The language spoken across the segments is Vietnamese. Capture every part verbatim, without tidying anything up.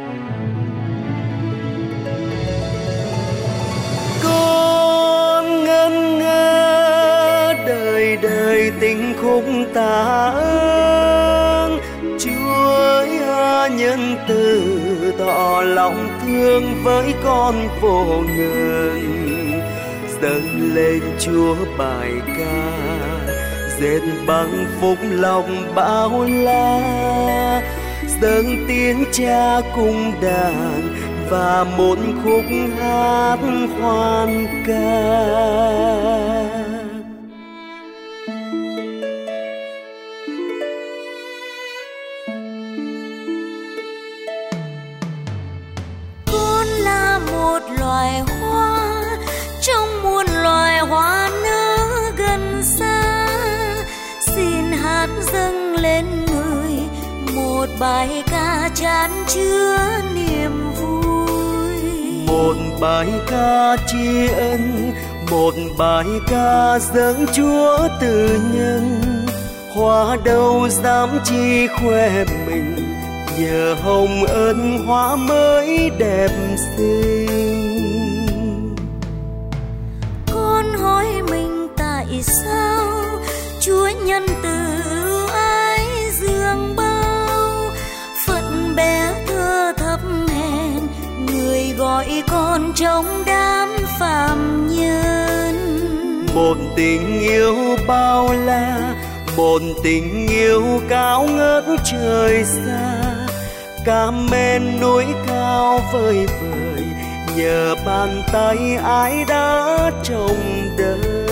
Con ngân nga đời đời tình khúc tạ ơn, Chúa nhân từ tỏ lòng thương với con vô ngần. Dâng lên Chúa bài ca dệt bằng phúc lòng bao la, dâng tiếng cha cùng đàn và một khúc hát hoan ca. Con là một loài hoa trong muôn loài hoa nở gần xa, xin hát dâng lên người một bài ca chan chứa niềm vui. Một bài ca tri ân, một bài ca dâng Chúa từ nhân. Hoa đâu dám chi khoe mình, nhờ hồng ân hoa mới đẹp xinh. Con hỏi mình tại sao Chúa nhân từ ái dương bao, phận bé thơ thấp hèn người gọi con trong đám phàm nhân. Một tình yêu bao la, một tình yêu cao ngất trời xa, cam men núi cao vời vời, nhờ bàn tay ai đã trồng đời.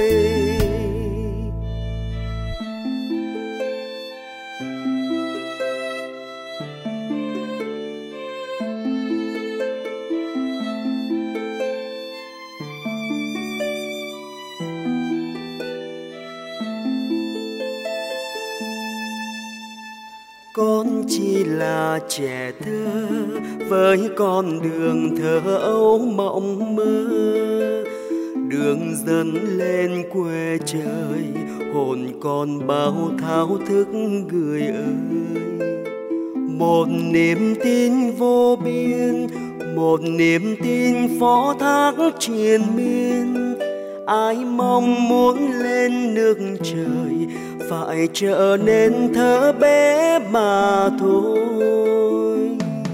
Con chỉ là trẻ thơ với con đường thơ ấu mộng mơ, đường dẫn lên quê trời, hồn con bao thao thức người ơi. Một niềm tin vô biên, một niềm tin phó thác triền miên, ai mong muốn lên nước trời phải trở nên thơ bé mà thôi.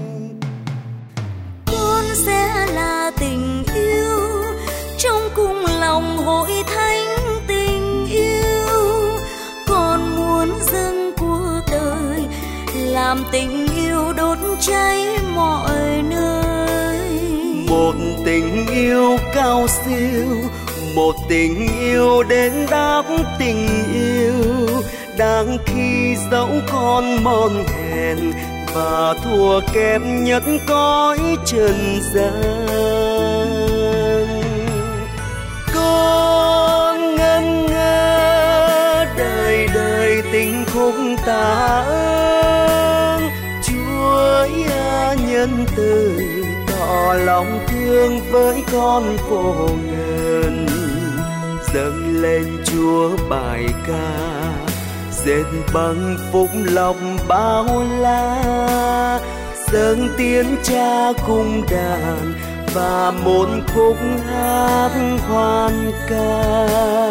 Con sẽ là tình yêu trong cung lòng hội thánh tình yêu, con muốn dâng cuộc đời làm tình yêu đốt cháy mọi nơi. Một tình yêu cao siêu, một tình yêu đến đáp tình yêu, đang khi dẫu con mòn hèn và thua kém nhất cõi trần gian. Con ngân nga đời đời tình khúc tạ ơn, Chúa nhân từ tỏ lòng thương với con vô ngần. Dâng lên Chúa bài ca dệt bằng phúc lòng bao la, dâng tiếng cha cùng đàn và một khúc hát hoan ca.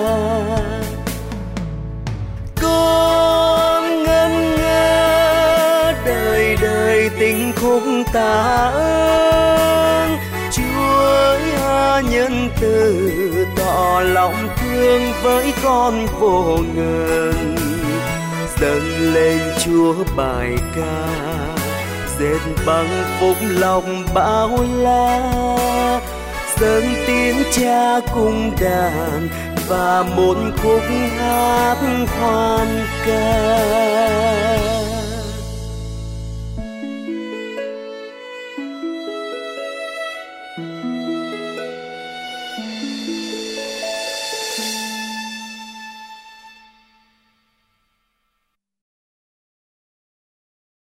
Con ngân nga đời đời tình khúc tạ ơn, Chúa nhân từ tỏ lòng thương với con vô ngần. Dâng lên Chúa bài ca dệt bằng phúc lòng bao la, dâng tiếng cha cùng đàn và một khúc hát hoan ca.